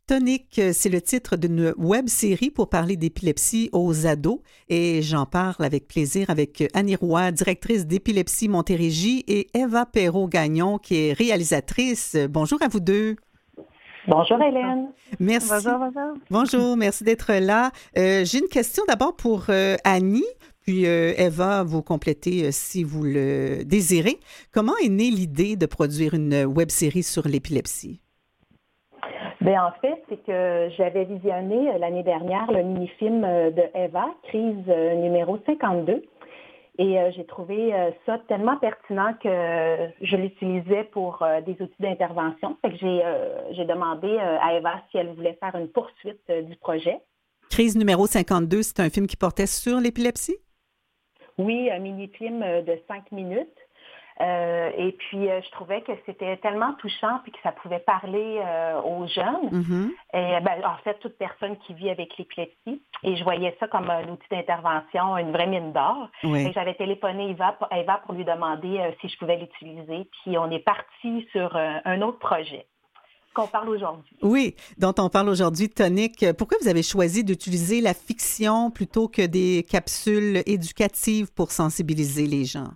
Tonique, c'est le titre d'une web-série pour parler d'épilepsie aux ados et j'en parle avec plaisir avec Annie Roy, directrice d'épilepsie Montérégie et Eva Perrault-Gagnon qui est réalisatrice. Bonjour à vous deux. Bonjour Hélène. Merci. Bonjour. Bonjour, merci d'être là. J'ai une question d'abord pour Annie, puis Eva, vous complétez si vous le désirez. Comment est née l'idée de produire une web-série sur l'épilepsie? Bien, en fait, c'est que j'avais visionné l'année dernière le mini-film de Eva, Crise numéro 52. Et j'ai trouvé ça tellement pertinent que je l'utilisais pour des outils d'intervention. Fait que j'ai demandé à Eva si elle voulait faire une poursuite du projet. Crise numéro 52, c'est un film qui portait sur l'épilepsie? Oui, un mini-film de 5 minutes. Et puis, je trouvais que c'était tellement touchant puis que ça pouvait parler aux jeunes. Mm-hmm. Et, en fait, toute personne qui vit avec l'épilepsie. Et je voyais ça comme un outil d'intervention, une vraie mine d'or. Oui. Et j'avais téléphoné à Eva pour lui demander si je pouvais l'utiliser. Puis, on est parti sur un autre projet qu'on parle aujourd'hui. Oui, dont on parle aujourd'hui, Tonique. Pourquoi vous avez choisi d'utiliser la fiction plutôt que des capsules éducatives pour sensibiliser les gens?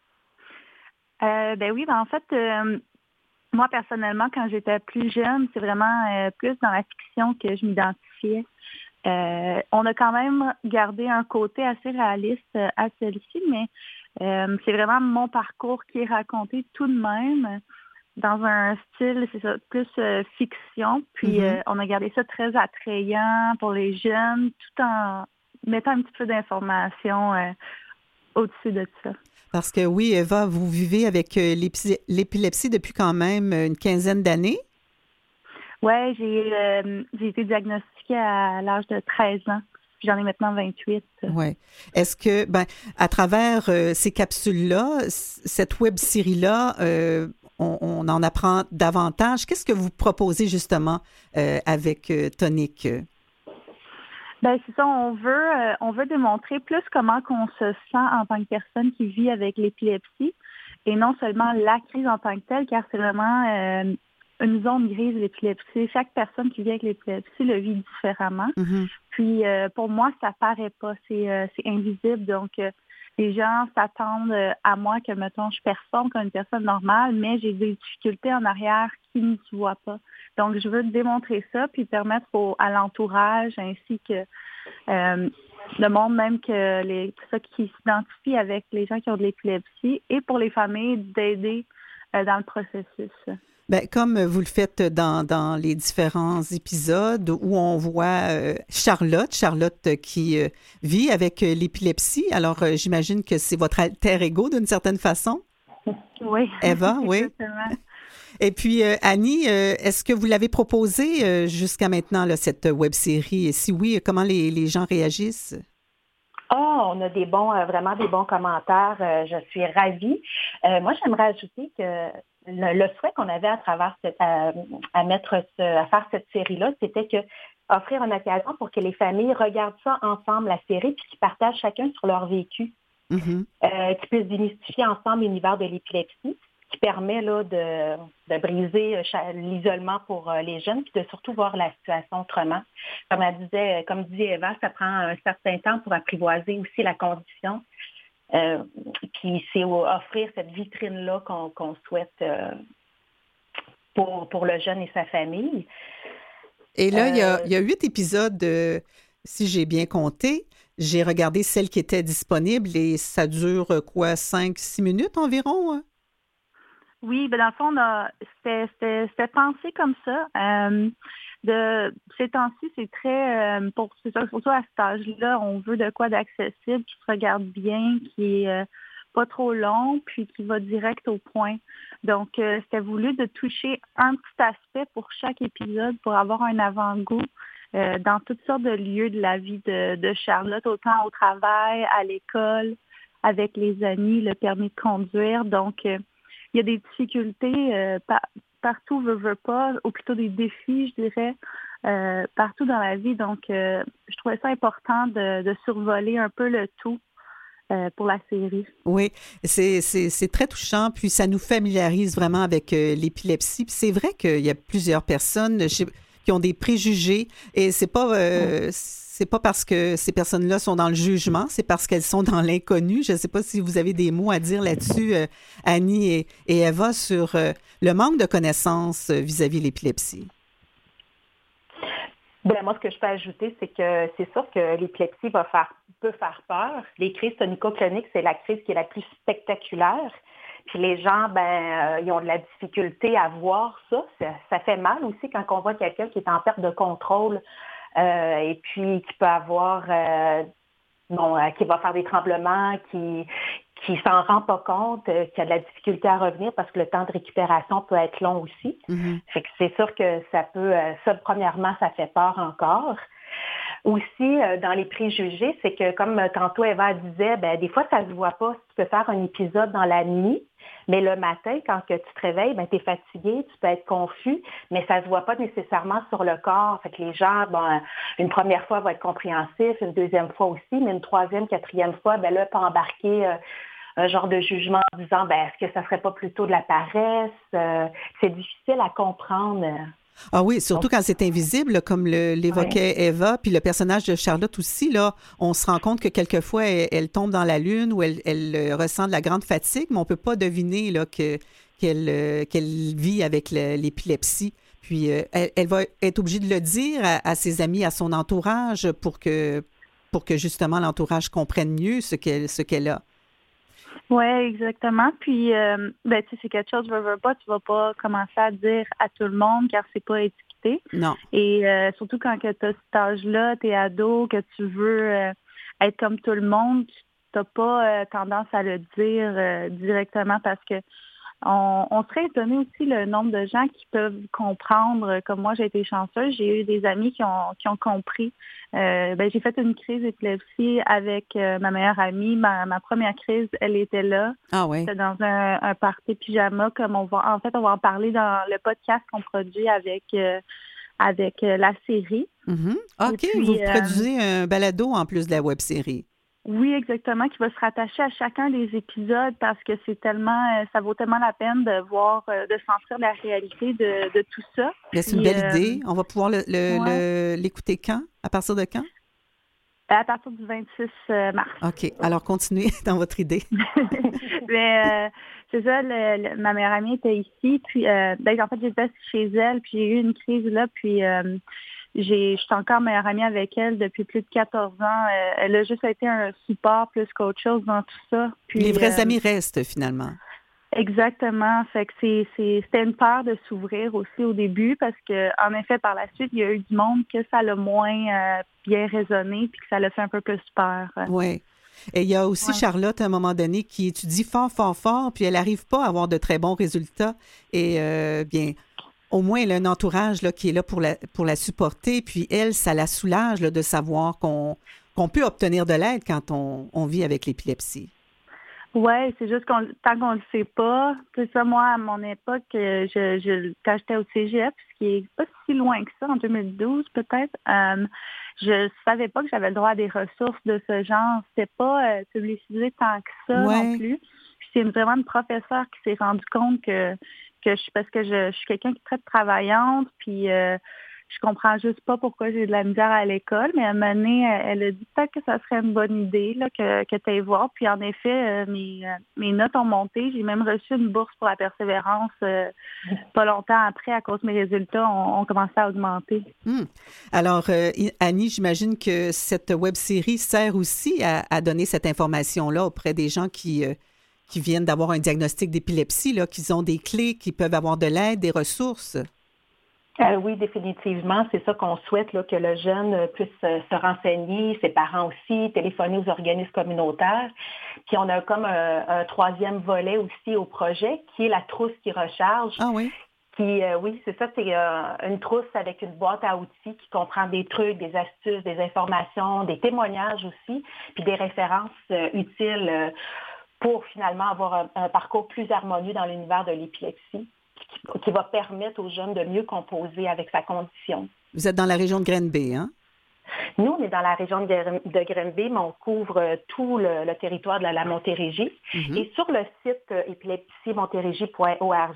En fait, moi, personnellement, quand j'étais plus jeune, c'est vraiment plus dans la fiction que je m'identifiais. On a quand même gardé un côté assez réaliste à celle-ci, mais c'est vraiment mon parcours qui est raconté tout de même dans un style, c'est ça, plus fiction. Puis on a gardé ça très attrayant pour les jeunes, tout en mettant un petit peu d'informations au-dessus de ça. Parce que oui, Eva, vous vivez avec l'épilepsie depuis quand même une quinzaine d'années? Oui, j'ai été diagnostiquée à l'âge de 13 ans. J'en ai maintenant 28. Oui. Est-ce que, à travers ces capsules-là, cette web-série-là, on en apprend davantage? Qu'est-ce que vous proposez justement avec Tonique? C'est ça, on veut démontrer plus comment qu'on se sent en tant que personne qui vit avec l'épilepsie et non seulement la crise en tant que telle, car c'est vraiment une zone grise, l'épilepsie. Chaque personne qui vit avec l'épilepsie le vit différemment. Mm-hmm. Puis pour moi, ça paraît pas, c'est invisible. Donc les gens s'attendent à moi que, mettons, je performe comme une personne normale, mais j'ai des difficultés en arrière qui ne se voient pas. Donc, je veux démontrer ça, puis permettre à l'entourage, ainsi que le monde même que ceux qui s'identifient avec les gens qui ont de l'épilepsie, et pour les familles, d'aider dans le processus. Comme vous le faites dans les différents épisodes où on voit Charlotte qui vit avec l'épilepsie. Alors, j'imagine que c'est votre alter ego d'une certaine façon. Oui. Eva, oui. Exactement. Et puis, Annie, est-ce que vous l'avez proposé jusqu'à maintenant, là, cette web-série? Et si oui, comment les gens réagissent? On a vraiment des bons commentaires. Je suis ravie. Moi, j'aimerais ajouter que le souhait qu'on avait à travers à faire cette série-là, c'était que offrir une occasion pour que les familles regardent ça ensemble, la série, puis qu'ils partagent chacun sur leur vécu, qu'ils puissent démystifier ensemble l'univers de l'épilepsie, qui permet là de briser l'isolement pour les jeunes, puis de surtout voir la situation autrement. Comme disait Eva, ça prend un certain temps pour apprivoiser aussi la condition. Puis c'est offrir cette vitrine-là qu'on souhaite pour le jeune et sa famille. Et là, il y a 8 épisodes, si j'ai bien compté. J'ai regardé celles qui étaient disponibles et ça dure 5-6 minutes environ? Hein? Oui, dans le fond, c'était pensé comme ça. Ces temps-ci, c'est très, surtout à cet âge-là, on veut de quoi d'accessible, qui se regarde bien, qui est pas trop long, puis qui va direct au point. Donc, c'était voulu de toucher un petit aspect pour chaque épisode pour avoir un avant-goût dans toutes sortes de lieux de la vie de Charlotte, autant au travail, à l'école, avec les amis, le permis de conduire. Donc, il y a des difficultés partout, veut pas, ou plutôt des défis, je dirais, partout dans la vie. Donc, je trouvais ça important de survoler un peu le tout pour la série. Oui, c'est très touchant, puis ça nous familiarise vraiment avec l'épilepsie. Puis c'est vrai qu'il y a plusieurs personnes qui ont des préjugés. Et c'est pas parce que ces personnes-là sont dans le jugement, c'est parce qu'elles sont dans l'inconnu. Je ne sais pas si vous avez des mots à dire là-dessus, Annie et Eva, sur le manque de connaissances vis-à-vis de l'épilepsie. Bien, moi, ce que je peux ajouter, c'est que c'est sûr que l'épilepsie peut faire peur. Les crises tonico-cloniques, c'est la crise qui est la plus spectaculaire. Puis les gens, ils ont de la difficulté à voir ça. Ça fait mal aussi quand on voit quelqu'un qui est en perte de contrôle et puis qui peut avoir, qui va faire des tremblements, qui s'en rend pas compte, qui a de la difficulté à revenir parce que le temps de récupération peut être long aussi. Mm-hmm. Fait que c'est sûr que premièrement, ça fait peur encore. Aussi, dans les préjugés, c'est que comme tantôt Eva disait, des fois, ça ne se voit pas. Tu peux faire un épisode dans la nuit, mais le matin, quand que tu te réveilles, tu es fatigué, tu peux être confus, mais ça ne se voit pas nécessairement sur le corps. Fait que les gens, une première fois, vont être compréhensifs, une deuxième fois aussi, mais une troisième, quatrième fois, là, peut embarquer un genre de jugement en disant, est-ce que ça serait pas plutôt de la paresse? C'est difficile à comprendre. Ah oui, surtout quand c'est invisible, comme l'évoquait Eva, puis le personnage de Charlotte aussi, là, on se rend compte que quelquefois, elle tombe dans la lune ou elle ressent de la grande fatigue, mais on ne peut pas deviner là, qu'elle vit avec l'épilepsie. Puis elle va être obligée de le dire à ses amis, à son entourage, pour que justement l'entourage comprenne mieux ce qu'elle a. Oui, exactement. Puis, c'est quelque chose, veux pas, tu vas pas commencer à dire à tout le monde car c'est pas étiqueté. Non. Et surtout quand tu as cet âge-là, tu es ado, que tu veux être comme tout le monde, tu n'as pas tendance à le dire directement parce que on serait étonné aussi le nombre de gens qui peuvent comprendre. Comme moi, j'ai été chanceuse. J'ai eu des amis qui ont compris. J'ai fait une crise d'épilepsie avec ma meilleure amie. Ma première crise, elle était là. Ah oui. C'était dans un party pyjama, comme on va en parler dans le podcast qu'on produit avec la série. Mm-hmm. OK, puis, vous produisez un balado en plus de la web-série. Oui, exactement, qui va se rattacher à chacun des épisodes parce que c'est tellement, ça vaut tellement la peine de voir, de sentir la réalité de tout ça. Mais c'est une belle idée. On va pouvoir l'écouter quand? À partir de quand? À partir du 26 mars. OK. Alors, continuez dans votre idée. Mais c'est ça, ma meilleure amie était ici. Puis, en fait, j'étais chez elle, puis j'ai eu une crise là, puis... je suis encore meilleure amie avec elle depuis plus de 14 ans. Elle a juste été un support plus qu'autre chose dans tout ça. Puis, les vrais amis restent, finalement. Exactement. Fait que c'était une peur de s'ouvrir aussi au début parce que, en effet, par la suite, il y a eu du monde que ça l'a moins bien résonné puis que ça l'a fait un peu plus peur. Oui. Et il y a aussi Charlotte, à un moment donné, qui étudie fort, fort, fort, puis elle n'arrive pas à avoir de très bons résultats. Et au moins, elle a un entourage là, qui est là pour la supporter. Puis elle, ça la soulage là, de savoir qu'on peut obtenir de l'aide quand on vit avec l'épilepsie. Oui, c'est juste tant qu'on ne le sait pas. C'est ça, moi, à mon époque, quand j'étais au cégep, ce qui est pas si loin que ça, en 2012 peut-être, je savais pas que j'avais le droit à des ressources de ce genre. C'était pas publicisé tant que ça non plus. Puis c'est vraiment une professeure qui s'est rendue compte que parce que je suis quelqu'un qui est très travaillante, puis je comprends juste pas pourquoi j'ai de la misère à l'école, mais à un moment donné, elle a dit peut-être que ça serait une bonne idée là, que tu ailles voir. Puis en effet, mes notes ont monté. J'ai même reçu une bourse pour la persévérance pas longtemps après, à cause de mes résultats ont commencé à augmenter. Alors, Annie, j'imagine que cette web-série sert aussi à donner cette information-là auprès des gens qui viennent d'avoir un diagnostic d'épilepsie, là, qu'ils ont des clés, qui peuvent avoir de l'aide, des ressources. Oui, définitivement. C'est ça qu'on souhaite, là, que le jeune puisse se renseigner, ses parents aussi, téléphoner aux organismes communautaires. Puis on a comme un troisième volet aussi au projet, qui est la trousse qui recharge. Ah oui? Oui, c'est ça, c'est une trousse avec une boîte à outils qui comprend des trucs, des astuces, des informations, des témoignages aussi, puis des références utiles pour finalement avoir un parcours plus harmonieux dans l'univers de l'épilepsie, qui va permettre aux jeunes de mieux composer avec sa condition. Vous êtes dans la région de Granby, hein? Nous, on est dans la région de Granby, mais on couvre tout le territoire de la Montérégie. Mm-hmm. Et sur le site épilepsiemontérégie.org,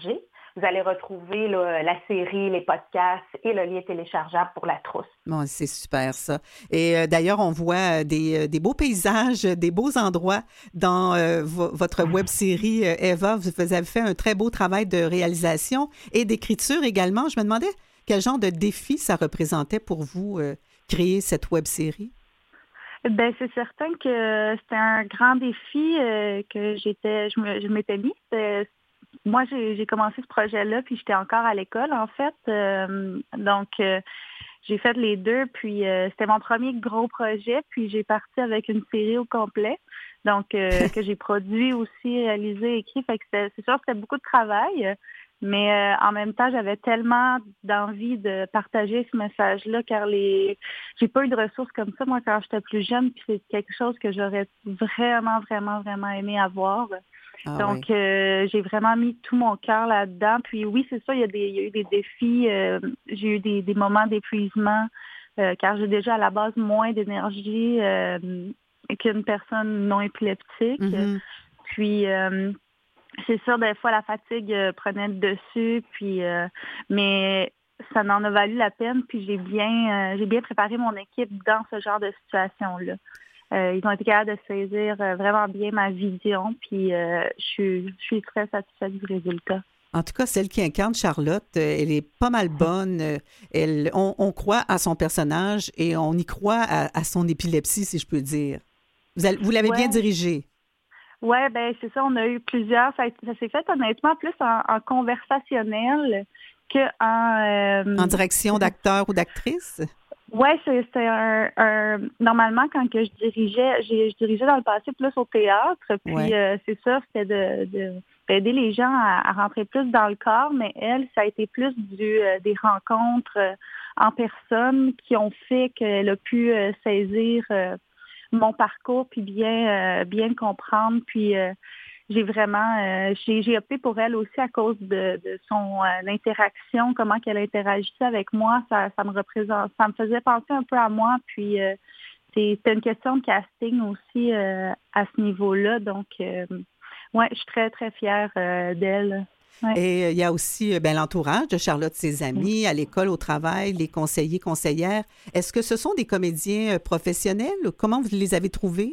vous allez retrouver là, la série, les podcasts et le lien téléchargeable pour la trousse. Bon, c'est super ça. Et d'ailleurs, on voit des beaux paysages, des beaux endroits dans votre web-série Eva. Vous avez fait un très beau travail de réalisation et d'écriture également. Je me demandais quel genre de défi ça représentait pour vous, créer cette web-série? Ben c'est certain que c'était un grand défi que je m'étais mis. Moi, j'ai commencé ce projet-là, puis j'étais encore à l'école, en fait. Donc, j'ai fait les deux, puis c'était mon premier gros projet, puis j'ai parti avec une série au complet, donc que j'ai produit aussi, réalisé, écrit. Fait que c'est sûr que c'était beaucoup de travail, mais en même temps, j'avais tellement d'envie de partager ce message-là, car j'ai pas eu de ressources comme ça, moi, quand j'étais plus jeune, puis c'est quelque chose que j'aurais vraiment, vraiment, vraiment aimé avoir. Ah, Donc, oui. j'ai vraiment mis tout mon cœur là-dedans. Puis oui, c'est ça, il y a eu des défis. J'ai eu des moments d'épuisement, car j'ai déjà à la base moins d'énergie qu'une personne non épileptique. Mm-hmm. Puis, c'est sûr, des fois, la fatigue prenait le dessus. Puis, mais ça en a valu la peine. Puis, j'ai bien préparé mon équipe dans ce genre de situation-là. Ils ont été capables de saisir vraiment bien ma vision, puis je suis très satisfaite du résultat. En tout cas, celle qui incarne Charlotte, elle est pas mal bonne. On croit à son personnage et on y croit à son épilepsie, si je peux dire. Vous l'avez bien dirigée. Oui, ben c'est ça, on a eu plusieurs. Ça s'est fait honnêtement plus en conversationnel En direction d'acteur ou d'actrice? Oui, c'est normalement quand que je dirigeais dans le passé plus au théâtre, puis c'est ça, c'était d'aider les gens à rentrer plus dans le corps, mais elle, ça a été plus des rencontres en personne qui ont fait qu'elle a pu saisir mon parcours puis bien le comprendre, puis j'ai vraiment j'ai opté pour elle aussi à cause de son interaction, comment qu'elle interagissait avec moi, ça me représente, ça me faisait penser un peu à moi, puis c'était une question de casting aussi à ce niveau-là, donc je suis très très fière d'elle. Ouais. Et il y a aussi l'entourage de Charlotte, ses amis, à l'école, au travail, les conseillers, conseillères. Est-ce que ce sont des comédiens professionnels? Comment vous les avez trouvés?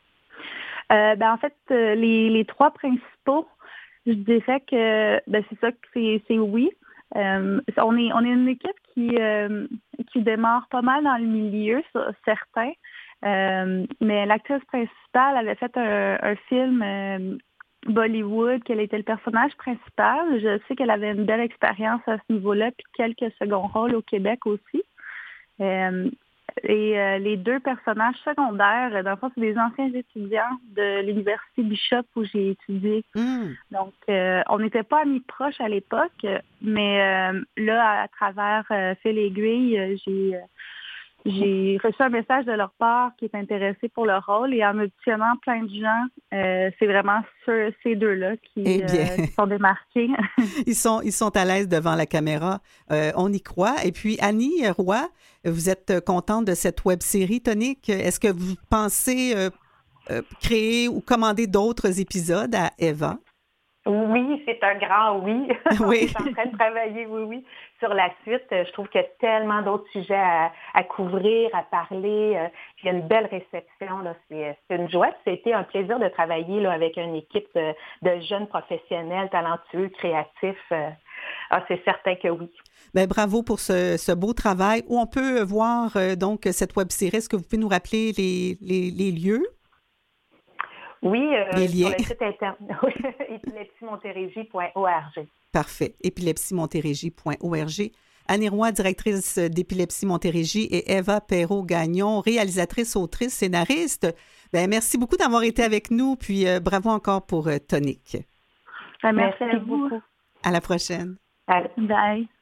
En fait, les trois principaux, je dirais que c'est ça que c'est oui. On est une équipe qui démarre pas mal dans le milieu, certains. Mais l'actrice principale avait fait un film Bollywood, qu'elle était le personnage principal. Je sais qu'elle avait une belle expérience à ce niveau-là, puis quelques seconds rôles au Québec aussi. Et les deux personnages secondaires, dans le fond, c'est des anciens étudiants de l'Université Bishop où j'ai étudié. Donc, on n'était pas amis proches à l'époque, mais là, à travers Fil Aiguille, j'ai reçu un message de leur part qui est intéressé pour le rôle et en auditionnant plein de gens, c'est vraiment ces deux-là qui sont démarqués. Ils sont à l'aise devant la caméra. On y croit. Et puis, Annie Roy, vous êtes contente de cette web-série, Tonique. Est-ce que vous pensez créer ou commander d'autres épisodes à Eva? Oui, c'est un grand oui. Oui. On est en train de travailler, oui, sur la suite. Je trouve qu'il y a tellement d'autres sujets à couvrir, à parler. Il y a une belle réception. Là. C'est une joie. C'était un plaisir de travailler là, avec une équipe de jeunes professionnels, talentueux, créatifs. C'est certain que oui. Bien, bravo pour ce beau travail. Où on peut voir donc cette web-série. Est-ce que vous pouvez nous rappeler les lieux? Oui, les liens. sur le site internet épilepsiemontérégie.org. Parfait. épilepsiemontérégie.org. Annie Roy, directrice d'Épilepsie Montérégie, et Eva Perrault-Gagnon, réalisatrice, autrice, scénariste. Bien, merci beaucoup d'avoir été avec nous, puis bravo encore pour Tonique. Merci à vous. À la prochaine. Allez. Bye.